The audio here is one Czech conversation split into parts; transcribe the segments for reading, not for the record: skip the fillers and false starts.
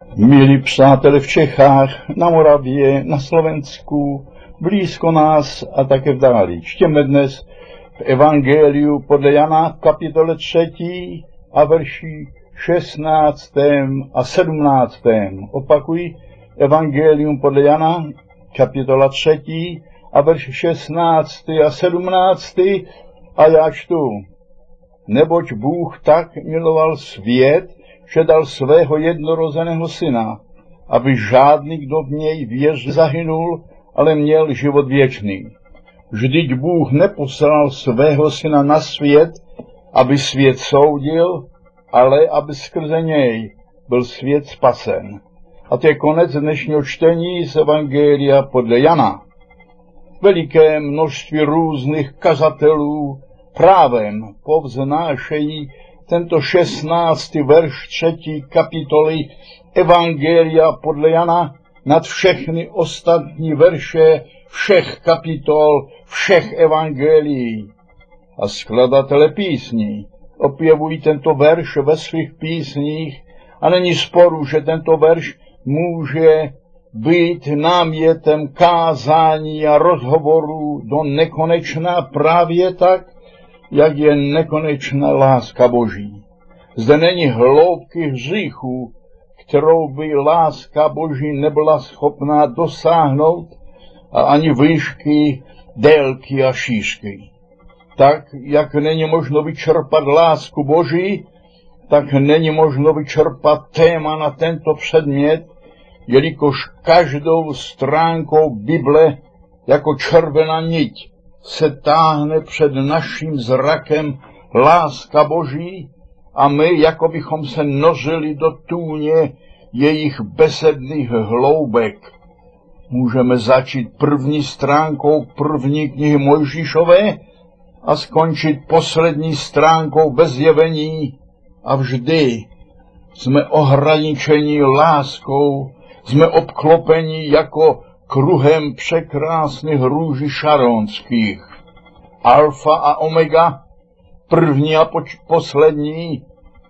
Milí přátelé v Čechách, na Moravě, na Slovensku, blízko nás a také v dáli. Čtěme dnes v Evangeliu podle Jana v kapitole 3 a verši 16. a 17. Opakuji, Evangelium podle Jana, kapitola 3 a verši 16. a 17. A já čtu. Neboť Bůh tak miloval svět, že dal svého jednorozeného syna, aby žádný, kdo v něj věří, zahynul, ale měl život věčný. Vždyť Bůh neposlal svého syna na svět, aby svět soudil, ale aby skrze něj byl svět spasen. A to je konec dnešního čtení z Evangelia podle Jana. Veliké množství různých kazatelů právem povznášejí tento 16. verš 3. kapitoly Evangelia podle Jana nad všechny ostatní verše všech kapitol, všech evangelií. A skladatelé písní opěvují tento verš ve svých písních a není sporu, že tento verš může být námětem kázání a rozhovorů do nekonečna právě tak, jak je nekonečná láska Boží. Zde není hloubky hříchu, kterou by láska Boží nebyla schopná dosáhnout, a ani výšky, délky a šířky. Tak, jak není možno vyčerpat lásku Boží, tak není možno vyčerpat téma na tento předmět, jelikož každou stránkou Bible jako červená niť se táhne před naším zrakem láska Boží a my, jako bychom se nořili do tůně jejich besedných hloubek. Můžeme začít první stránkou první knihy Mojžíšové a skončit poslední stránkou ve Zjevení a vždy jsme ohraničeni láskou, jsme obklopeni jako kruhem překrásných růží šaronských. Alfa a omega, první a poslední,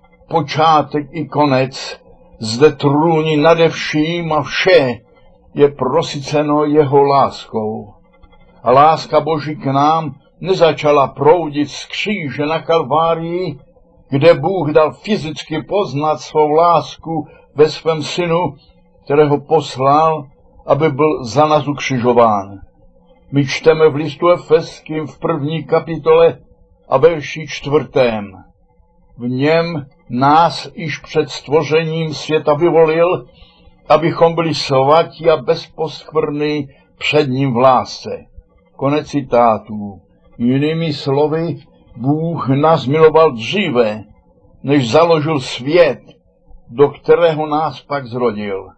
počátek i konec, zde trůní nade vším a vše je prosyceno jeho láskou. A láska Boží k nám nezačala proudit z kříže na Kalvárii, kde Bůh dal fyzicky poznat svou lásku ve svém synu, kterého poslal, aby byl za nás ukřižován. My čteme v listu Efeským v 1. kapitole a verši 4. V něm nás již před stvořením světa vyvolil, abychom byli svatí a bezposkvrnní před ním v lásce. Konec citátů. Jinými slovy, Bůh nás miloval dříve, než založil svět, do kterého nás pak zrodil.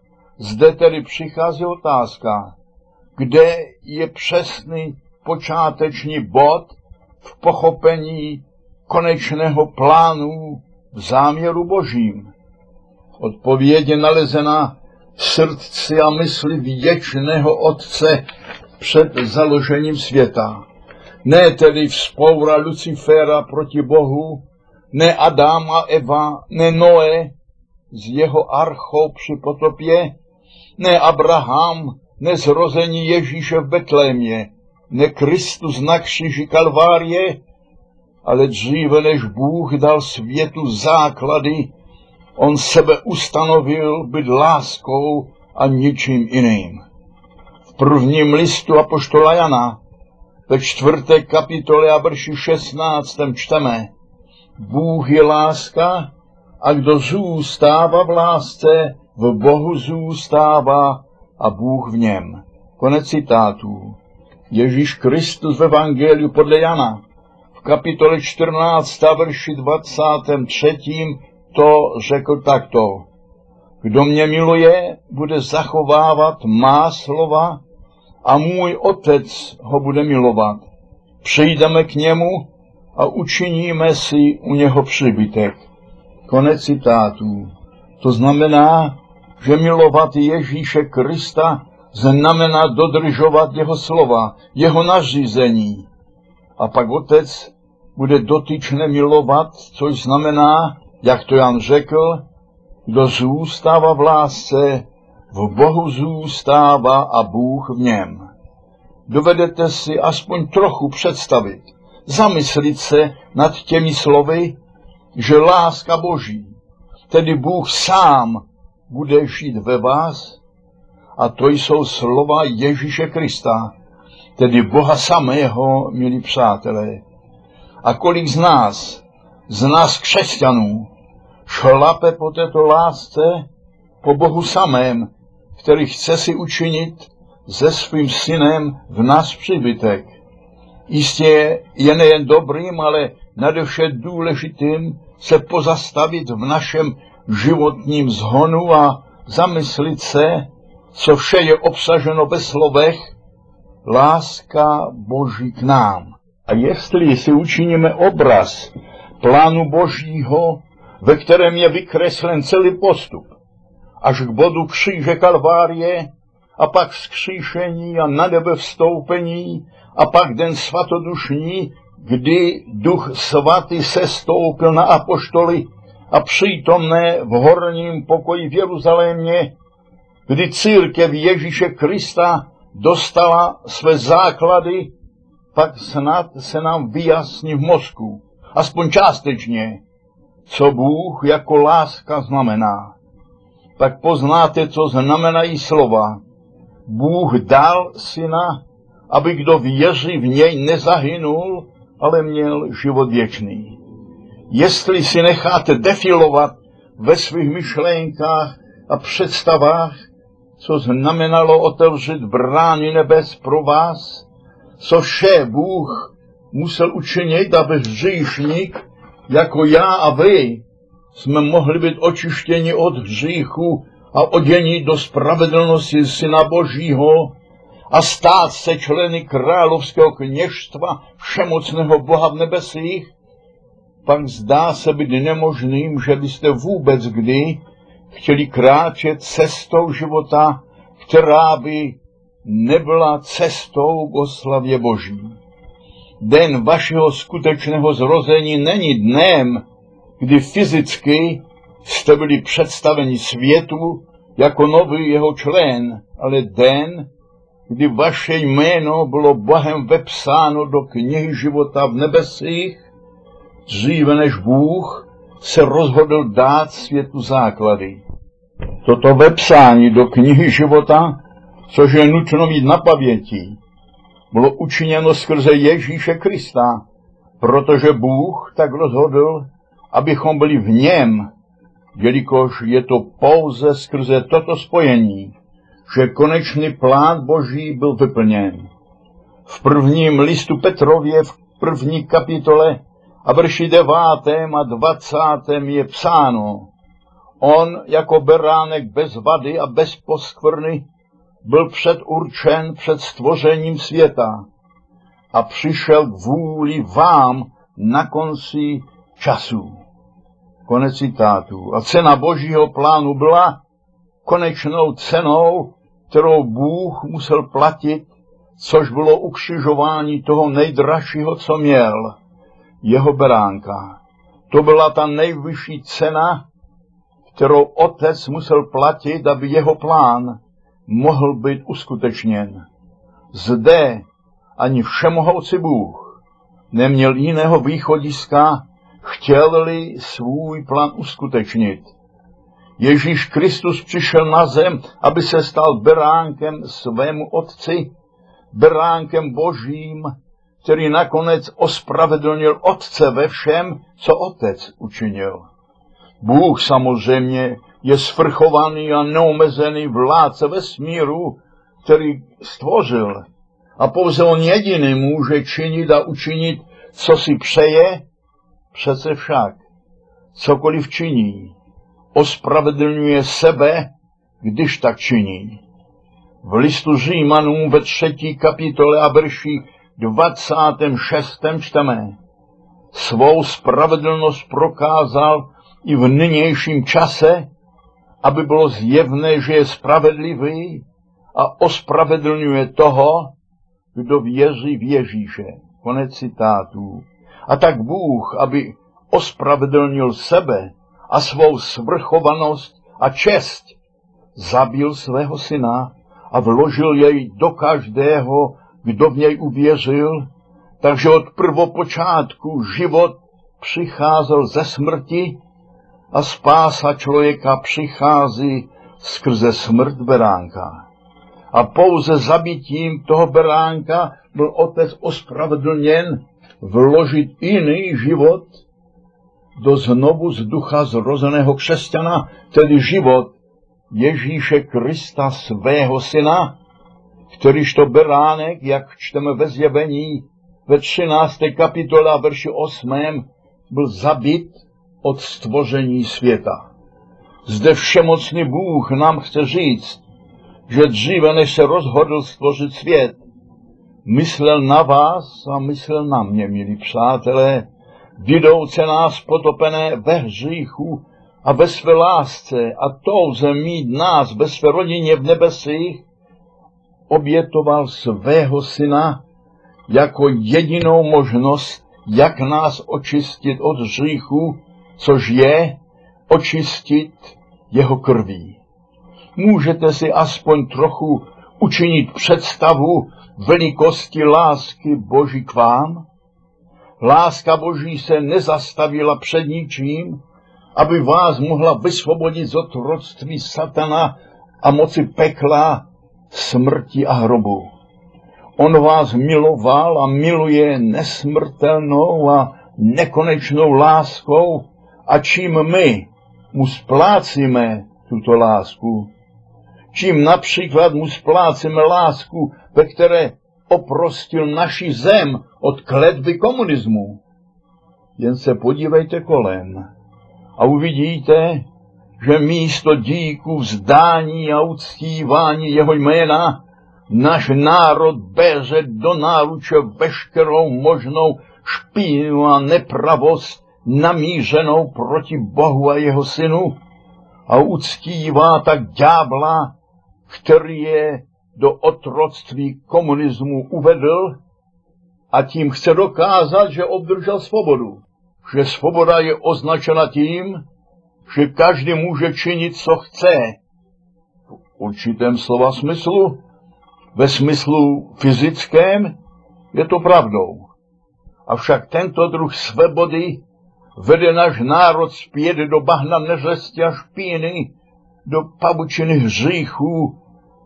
Zde tedy přichází otázka, kde je přesný počáteční bod v pochopení konečného plánu v záměru Božím. Odpověď je nalezena v srdci a mysli věčného Otce před založením světa. Ne tedy vzpoura Lucifera proti Bohu, ne Adam a Eva, ne Noé s jeho archou při potopě, ne Abraham, ne zrození Ježíše v Betlémě, ne Kristus na kříži Kalvárie, ale dříve než Bůh dal světu základy, on sebe ustanovil být láskou a ničím jiným. V prvním listu apoštola Jana, ve 4. kapitole a verši 16. čteme: Bůh je láska a kdo zůstává v lásce, v Bohu zůstává a Bůh v něm. Konec citátů. Ježíš Kristus v Evangeliu podle Jana v kapitole 14. a verši 23. to řekl takto: Kdo mě miluje, bude zachovávat má slova a můj Otec ho bude milovat. Přijdeme k němu a učiníme si u něho příbytek. Konec citátů. To znamená, že milovat Ježíše Krista znamená dodržovat jeho slova, jeho nařízení. A pak Otec bude dotyčné milovat, což znamená, jak to Jan řekl, Kdo zůstává v lásce, v Bohu zůstává a Bůh v něm. Dovedete si aspoň trochu představit, zamyslit se nad těmi slovy, že láska Boží, tedy Bůh sám, bude žít ve vás? A to jsou slova Ježíše Krista, tedy Boha samého, milí přátelé. A kolik z nás křesťanů, šlape po této lásce, po Bohu samém, který chce si učinit se svým synem v nás příbytek. Jistě je nejen dobrým, ale nadevše důležitým se pozastavit v našem životním zhonu a zamyslit se, co vše je obsaženo ve slovech láska Boží k nám. A jestli si učiníme obraz plánu Božího, ve kterém je vykreslen celý postup, až k bodu kříže Kalvárie, a pak vzkříšení a na nebe vstoupení, a pak den svatodušní, kdy Duch Svatý sestoupil na apoštoly a přítomné v horním pokoji v Jeruzalémě, kdy církev Ježíše Krista dostala své základy, pak snad se nám vyjasní v mozku, aspoň částečně, co Bůh jako láska znamená. Tak poznáte, co znamenají slova. Bůh dal syna, aby kdo věří v něj nezahynul, ale měl život věčný. Jestli si necháte defilovat ve svých myšlenkách a představách, co znamenalo otevřít brány nebes pro vás, co vše Bůh musel učinit, aby hříšník, jako já a vy, jsme mohli být očištěni od hříchu a oděni do spravedlnosti Syna Božího a stát se členy královského kněžstva všemocného Boha v nebesích, pak zdá se být nemožným, že byste vůbec kdy chtěli kráčet cestou života, která by nebyla cestou k oslavě Boží. Den vašeho skutečného zrození není dnem, kdy fyzicky jste byli představeni světu jako nový jeho člen, ale den, kdy vaše jméno bylo Bohem vepsáno do knihy života v nebesích, dříve než Bůh se rozhodl dát světu základy. Toto vepsání do knihy života, což je nutno mít na paměti, bylo učiněno skrze Ježíše Krista, protože Bůh tak rozhodl, abychom byli v něm, jelikož je to pouze skrze toto spojení, že konečný plán Boží byl vyplněn. V prvním listu Petrově, v 1. kapitole a verši 9. a 20. je psáno: On jako beránek bez vady a bez poskvrny byl předurčen před stvořením světa a přišel k vůli vám na konci času. Konec citátu. A cena Božího plánu byla konečnou cenou, kterou Bůh musel platit, což bylo ukřižování toho nejdražšího, co měl, jeho beránka. To byla ta nejvyšší cena, kterou Otec musel platit, aby jeho plán mohl být uskutečněn. Zde ani všemohoucí Bůh neměl jiného východiska, chtěl-li svůj plán uskutečnit. Ježíš Kristus přišel na zem, aby se stal beránkem svému Otci, beránkem Božím, který nakonec ospravedlnil Otce ve všem, co Otec učinil. Bůh samozřejmě je svrchovaný a neomezený vládce vesmíru, který stvořil. A pouze on jediný může činit a učinit, co si přeje. Přece však, cokoliv činí, ospravedlňuje sebe, když tak činí. V listu Římanům ve 3. kapitole a verši 26. čteme: Svou spravedlnost prokázal i v nynějším čase, aby bylo zjevné, že je spravedlivý a ospravedlňuje toho, kdo věří v Ježíše. Konec citátů. A tak Bůh, aby ospravedlnil sebe a svou svrchovanost, a čest, zabil svého syna a vložil jej do každého, kdo v něj uvěřil, takže od prvopočátku život přicházel ze smrti a spása člověka přichází skrze smrt beránka. A pouze zabitím toho beránka byl otec ospravedlněn vložit jiný život do znovu z ducha zrozeného křesťana, tedy život Ježíše Krista, svého syna, kterýžto beránek, jak čteme ve Zjevení, ve 13. kapitole a verši 8. byl zabit od stvoření světa. Zde všemocný Bůh nám chce říct, že dříve, než se rozhodl stvořit svět, myslel na vás a myslel na mě, milí přátelé, vidouce nás potopené ve hříchu a ve své lásce a touze mít nás ve své rodině v nebesích, obětoval svého syna jako jedinou možnost, jak nás očistit od hříchu, což je očistit jeho krví. Můžete si aspoň trochu učinit představu velikosti lásky Boží k vám? Láska Boží se nezastavila před ničím, aby vás mohla vysvobodit z otroctví satana a moci pekla, smrti a hrobu. On vás miloval a miluje nesmrtelnou a nekonečnou láskou, a čím my mu splácíme tuto lásku, čím například mu splácíme lásku, ve které oprostil naši zem od kletby komunismu. Jen se podívejte kolem a uvidíte, že místo díku, vzdání a uctívání jeho jména náš národ bere do náruče veškerou možnou špínu a nepravost namířenou proti Bohu a jeho synu a uctívá tak ďábla, který je do otroctví komunismu uvedl a tím chce dokázat, že obdržel svobodu. Že svoboda je označena tím, že každý může činit, co chce. V určitém slova smyslu, ve smyslu fyzickém, je to pravdou. Avšak tento druh svobody vede náš národ zpět do bahna neřesti a špíny, do pavučiny hříchů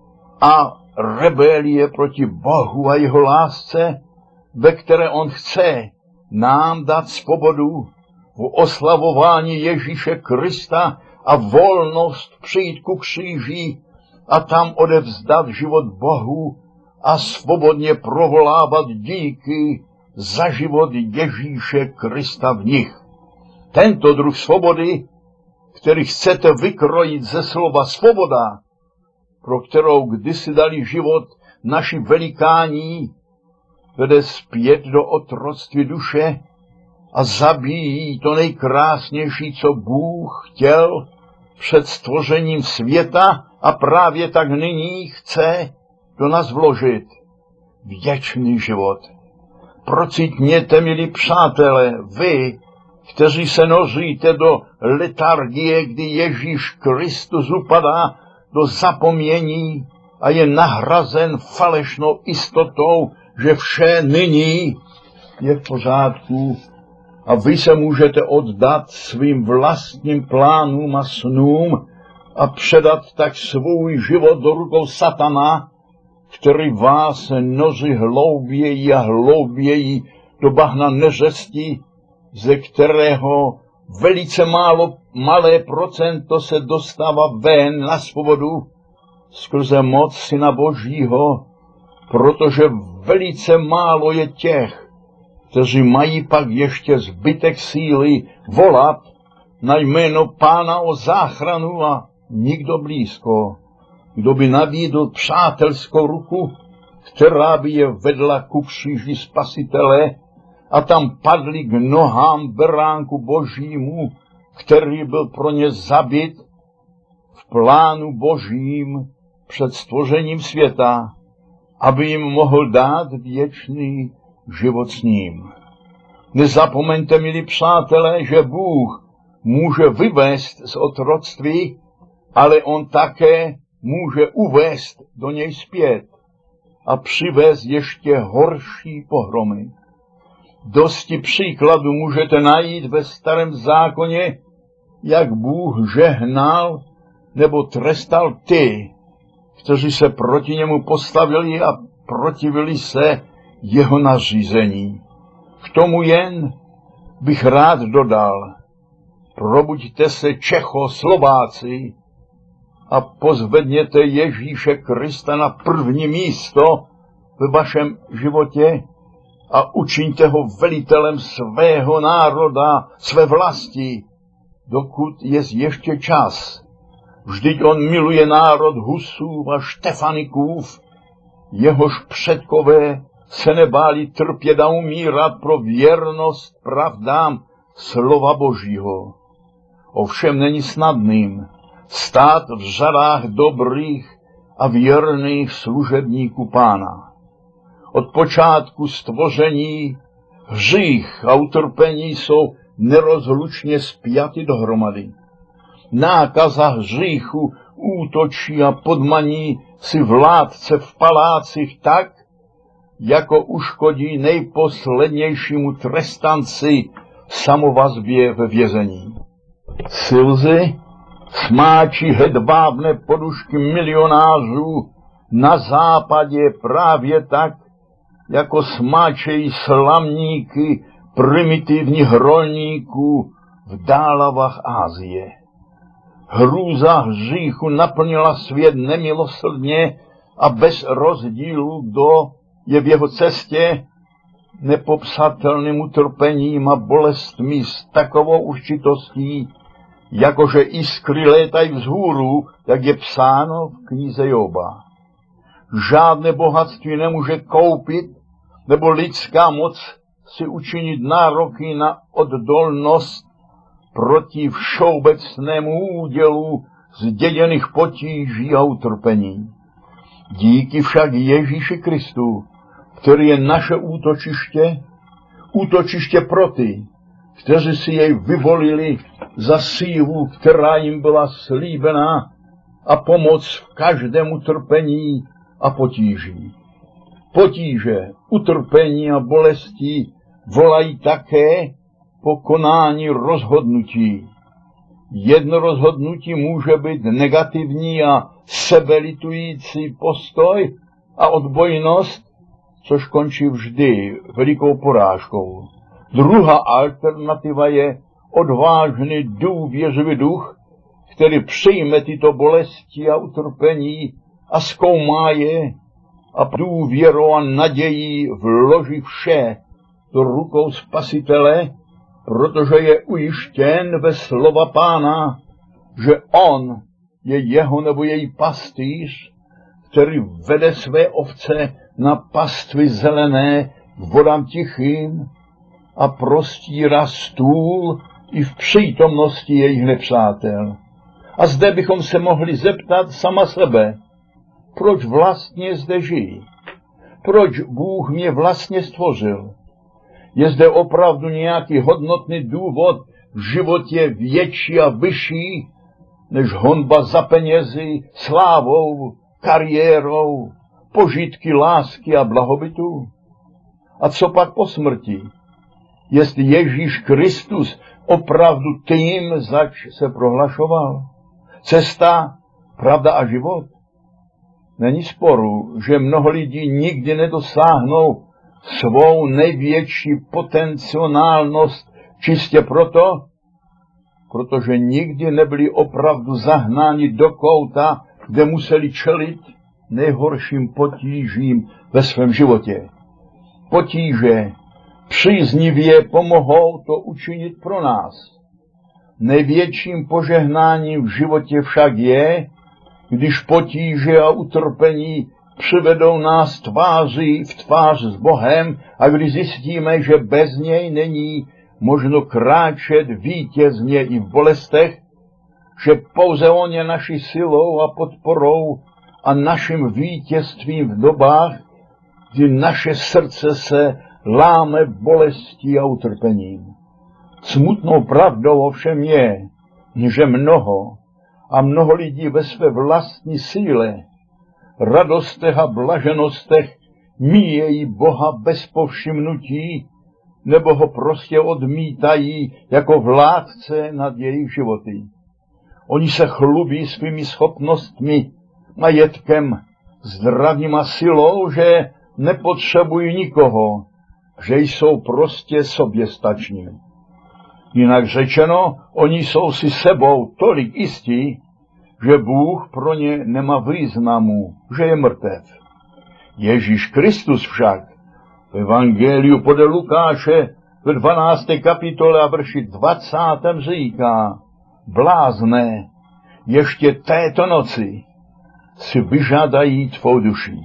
a rebelie proti Bohu a jeho lásce, ve které on chce nám dát svobodu v oslavování Ježíše Krista a volnost přijít ku kříži a tam odevzdat život Bohu a svobodně provolávat díky za život Ježíše Krista v nich. Tento druh svobody, který chcete vykrojit ze slova svoboda, pro kterou kdysi dali život naši velikáni, vede zpět do otroctví duše a zabíjí to nejkrásnější, co Bůh chtěl před stvořením světa a právě tak nyní chce do nás vložit věčný život. Procitněte, milí přátelé, vy, kteří se noříte do letargie, kdy Ježíš Kristus upadá do zapomnění a je nahrazen falešnou jistotou, že vše nyní je v pořádku a vy se můžete oddat svým vlastním plánům a snům a předat tak svůj život do rukou satana, který vás noří hlouběji a hlouběji do bahna neřesti, ze kterého velice malé procento se dostává ven na svobodu skrze moc Syna Božího, protože velice málo je těch, kteří mají pak ještě zbytek síly volat na jméno Pána o záchranu a nikdo blízko, kdo by nabídl přátelskou ruku, která by je vedla ku kříži Spasitele a tam padli k nohám beránku Božímu, který byl pro ně zabit v plánu Božím před stvořením světa, aby jim mohl dát věčný život s ním. Nezapomeňte, milí přátelé, že Bůh může vyvést z otroctví ale on také může uvést do něj zpět a přivést ještě horší pohromy. Dosti příkladů můžete najít ve Starém zákoně, jak Bůh žehnal nebo trestal ty, kteří se proti němu postavili a protivili se jeho nařízení. K tomu jen bych rád dodal, probuďte se Čechoslováci a pozvedněte Ježíše Krista na první místo ve vašem životě a učiňte ho velitelem svého národa, své vlasti, dokud je ještě čas. Vždyť on miluje národ Husův a Štefanikův, jehož předkové se nebáli trpět a umírat pro věrnost pravdám slova Božího. Ovšem není snadným stát v řadách dobrých a věrných služebníků Pána. Od počátku stvoření hřích a utrpení jsou nerozlučně spjaty dohromady. Nákaza hříchu útočí a podmaní si vládce v palácích tak, jako uškodí nejposlednějšímu trestanci samovazbě ve vězení. Slzy smáčí hedvábné podušky milionářů na západě právě tak, jako smáčejí slamníky primitivních rolníků v dálavách Asie. Hrůza hříchu naplnila svět nemilosrdně a bez rozdílu, kdo je v jeho cestě, nepopsatelným utrpením a bolestmi s takovou určitostí, jakože iskry létají vzhůru, jak je psáno v knize Joba. Žádné bohatství nemůže koupit, nebo lidská moc si učinit nároky na oddolnost proti všeobecnému údělu zděděných potíží a utrpení. Díky však Ježíši Kristu, který je naše útočiště pro ty, kteří si jej vyvolili za sílu, která jim byla slíbená, a pomoc v každém utrpení a potíží. Potíže, utrpení a bolesti volají také po konání rozhodnutí. Jedno rozhodnutí může být negativní a sebelitující postoj a odbojnost, což končí vždy velikou porážkou. Druhá alternativa je odvážný důvěřivý duch, který přijme tyto bolesti a utrpení a zkoumá je a důvěrou a nadějí vloží vše do rukou Spasitele, protože je ujištěn ve slova Pána, že on je jeho nebo její pastýř, který vede své ovce na pastvy zelené k vodám tichým a prostírá stůl i v přítomnosti jejich nepřátel. A zde bychom se mohli zeptat sama sebe, proč vlastně zde žijí? Proč Bůh mě vlastně stvořil? Je zde opravdu nějaký hodnotný důvod v životě větší a vyšší, než honba za penězi, slávou, kariérou, požitky lásky a blahobytu? A co pak po smrti? Jestli Ježíš Kristus opravdu tím, zač se prohlašoval? Cesta, pravda a život? Není sporu, že mnoho lidí nikdy nedosáhnou svou největší potenciálnost čistě proto, protože nikdy nebyli opravdu zahnáni do kouta, kde museli čelit nejhorším potížím ve svém životě. Potíže příznivě pomohou to učinit pro nás. Největším požehnáním v životě však je, když potíže a utrpení přivedou nás tváří v tvář s Bohem a když zjistíme, že bez něj není možno kráčet vítězně i v bolestech, že pouze on je naší silou a podporou a naším vítězstvím v dobách, kdy naše srdce se láme bolestí a utrpením. Smutnou pravdou ovšem je, že mnoho, a mnoho lidí ve své vlastní síle, radostech a blaženostech míjejí Boha bez povšimnutí, nebo ho prostě odmítají jako vládce nad jejich životy. Oni se chlubí svými schopnostmi, majetkem, zdravím a silou, že nepotřebují nikoho, že jsou prostě soběstační. Jinak řečeno, oni jsou si sebou tolik jistí, že Bůh pro ně nemá významu, že je mrtev. Ježíš Kristus však v Evangeliu podle Lukáše ve 12. kapitole a verši 20. říká: blázné, ještě této noci si vyžádají tvou duši.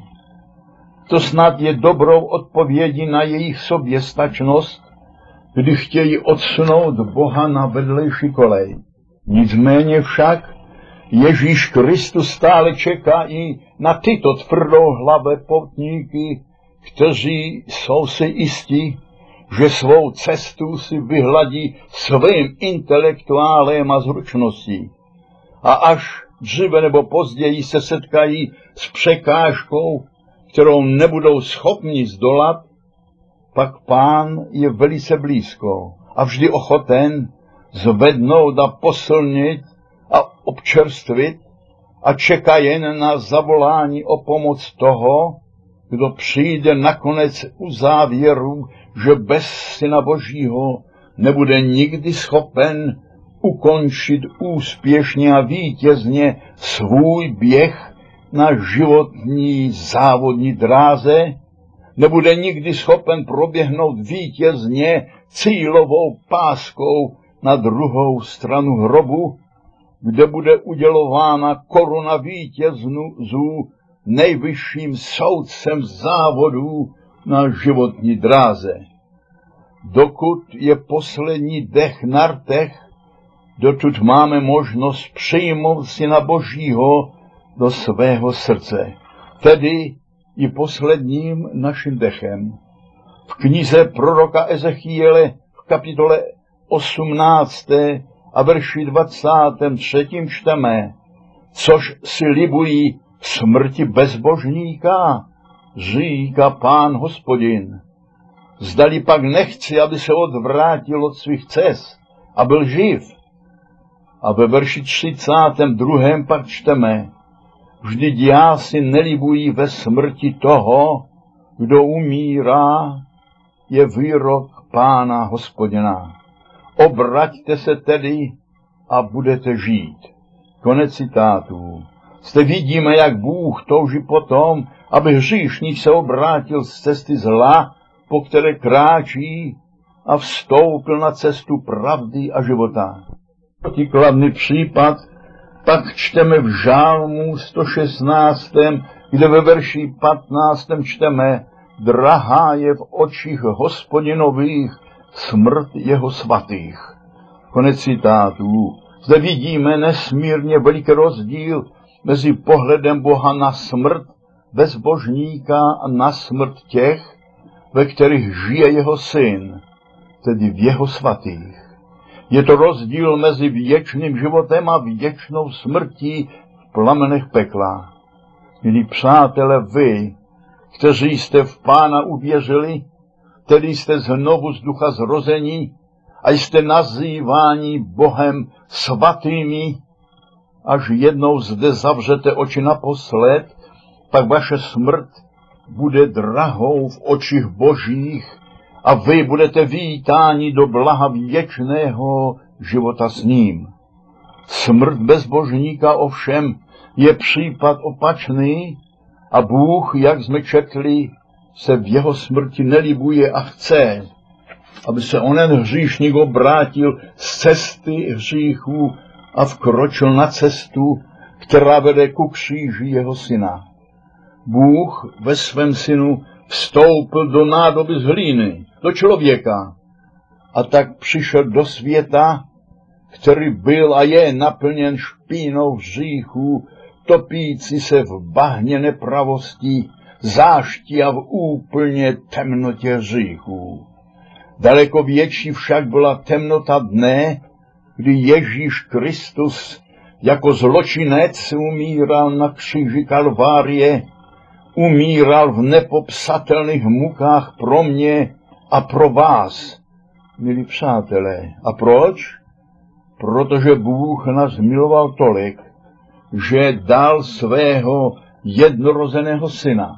To snad je dobrou odpovědí na jejich soběstačnost, kdy chtějí odsunout Boha na vedlejší kolej. Nicméně však Ježíš Kristus stále čeká i na tyto tvrdohlavé poutníky, kteří jsou si jistí, že svou cestu si vyhladí svým intelektuálem a zručností. A až dříve nebo později se setkají s překážkou, kterou nebudou schopni zdolat, pak Pán je velice blízko a vždy ochoten zvednout a posilnit a občerstvit a čeká jen na zavolání o pomoc toho, kdo přijde nakonec u závěru, že bez Syna Božího nebude nikdy schopen ukončit úspěšně a vítězně svůj běh na životní závodní dráze, nebude nikdy schopen proběhnout vítězně cílovou páskou na druhou stranu hrobu, kde bude udělována koruna vítězů nejvyšším soudcem závodů na životní dráze. Dokud je poslední dech na rtech, dotud máme možnost přijmout Syna Božího do svého srdce, tedy i posledním naším dechem. V knize proroka Ezechiele v kapitole 18. a verši 23. čteme: což si libují smrti bezbožníka, říká Pán Hospodin. Zdali pak nechci, aby se odvrátil od svých cest a byl živ. A ve verši 32. pak čteme: vždyť já si nelibuji ve smrti toho, kdo umírá, je výrok Pána Hospodina. Obraťte se tedy a budete žít. Konec citátů. Zde vidíme, jak Bůh touží potom, aby hříšník se obrátil z cesty zla, po které kráčí, a vstoupil na cestu pravdy a života. Protikladný případ pak čteme v Žálmu 116., kde ve verši 15. čteme: drahá je v očích Hospodinových smrt jeho svatých. Konec citátů. Zde vidíme nesmírně veliký rozdíl mezi pohledem Boha na smrt bezbožníka a na smrt těch, ve kterých žije jeho syn, tedy v jeho svatých. Je to rozdíl mezi věčným životem a věčnou smrtí v plamenech pekla. Milí přátelé, vy, kteří jste v Pána uvěřili, tedy jste znovu z ducha zrození a jste nazýváni Bohem svatými, až jednou zde zavřete oči naposled, pak vaše smrt bude drahou v očích Božích a vy budete vítáni do blaha věčného života s ním. Smrt bezbožníka ovšem je případ opačný a Bůh, jak jsme četli, se v jeho smrti nelibuje a chce, aby se onen hříšník obrátil z cesty hříchů a vkročil na cestu, která vede ku kříži jeho syna. Bůh ve svém synu vstoupil do nádoby z hlíny, do člověka, a tak přišel do světa, který byl a je naplněn špínou hříchů, topící se v bahně nepravostí, záští a v úplně temnotě hříchů. Daleko větší však byla temnota dne, kdy Ježíš Kristus jako zločinec umíral na kříži Kalvárie, umíral v nepopsatelných mukách pro mě a pro vás, milí přátelé. A proč? Protože Bůh nás miloval tolik, že dal svého jednorozeného syna,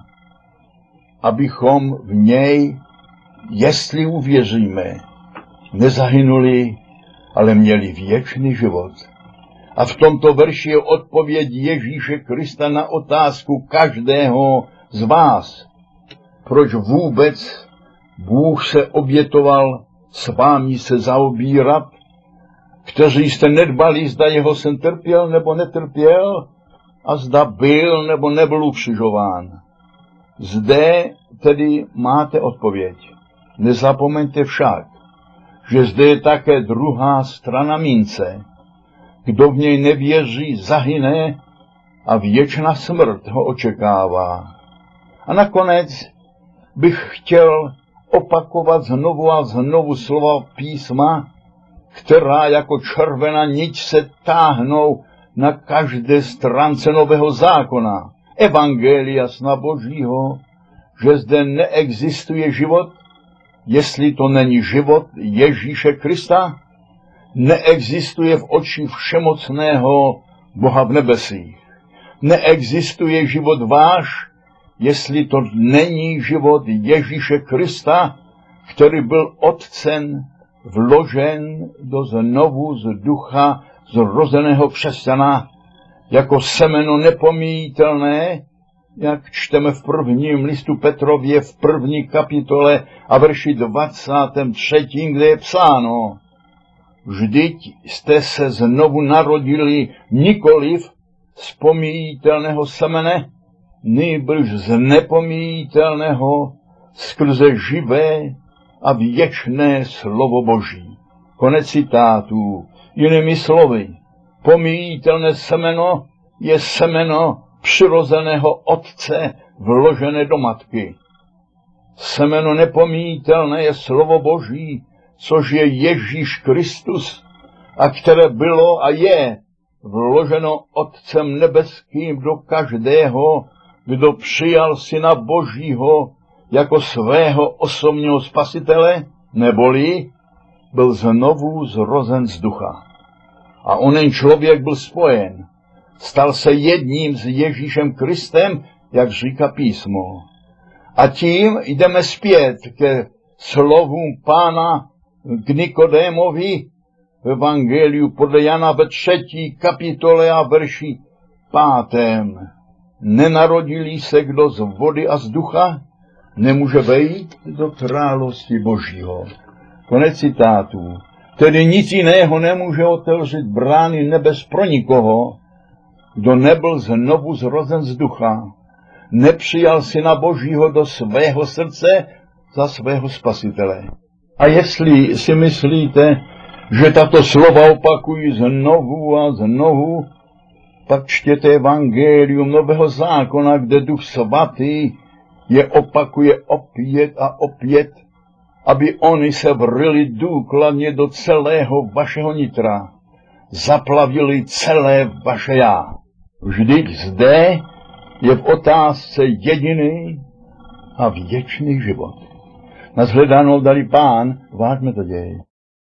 abychom v něj, jestli uvěříme, nezahynuli, ale měli věčný život. A v tomto verši je odpověď Ježíše Krista na otázku každého z vás. Proč vůbec Bůh se obětoval s vámi se zaobírat, kteří jste nedbali, zda jeho syn trpěl nebo netrpěl a zda byl nebo nebyl ukřižován. Zde tedy máte odpověď. Nezapomeňte však, že zde je také druhá strana mince. Kdo v něj nevěří, zahyne a věčná smrt ho očekává. A nakonec bych chtěl opakovat znovu a znovu slova písma, která jako červená niť se táhnou na každé stránce Nového zákona. Evangelia Sna Božího, že zde neexistuje život, jestli to není život Ježíše Krista, neexistuje v oči všemocného Boha v nebesích. Neexistuje život váš, jestli to není život Ježíše Krista, který byl Otcem vložen do znovu z ducha zrozeného křesťana jako semeno nepomíjitelné, jak čteme v prvním listu Petrově v 1. kapitole a verši 23., kde je psáno: vždyť jste se znovu narodili nikoliv z pomíjitelného semene, nýbrž z nepomíjitelného skrze živé a věčné slovo Boží. Konec citátu. Jinými slovy, pomíjitelné semeno je semeno přirozeného otce vložené do matky. Semeno nepomíjitelné je slovo Boží, což je Ježíš Kristus, a které bylo a je vloženo Otcem nebeským do každého, kdo přijal Syna Božího jako svého osobního spasitele, neboli byl znovu zrozen z ducha. A onen člověk byl spojen, stal se jedním s Ježíšem Kristem, jak říká písmo. A tím jdeme zpět ke slovům Pána k Nikodémovi v Evangeliu podle Jana ve 3. kapitole a verši 5. Nenarodili se kdo z vody a z ducha, nemůže vejít do království Božího. Konec citátu. Tedy nic jiného nemůže otevřít brány nebes pro nikoho, kdo nebyl znovu zrozen z ducha, nepřijal Syna Božího do svého srdce za svého spasitele. A jestli si myslíte, že tato slova opakují znovu a znovu, pak čtěte Evangelium Nového zákona, kde Duch Svatý je opakuje opět a opět, aby oni se vrili důkladně do celého vašeho nitra, zaplavili celé vaše já. Vždyť zde je v otázce jediný a věčný život. Nashledanou dali Pán, vážme to děj.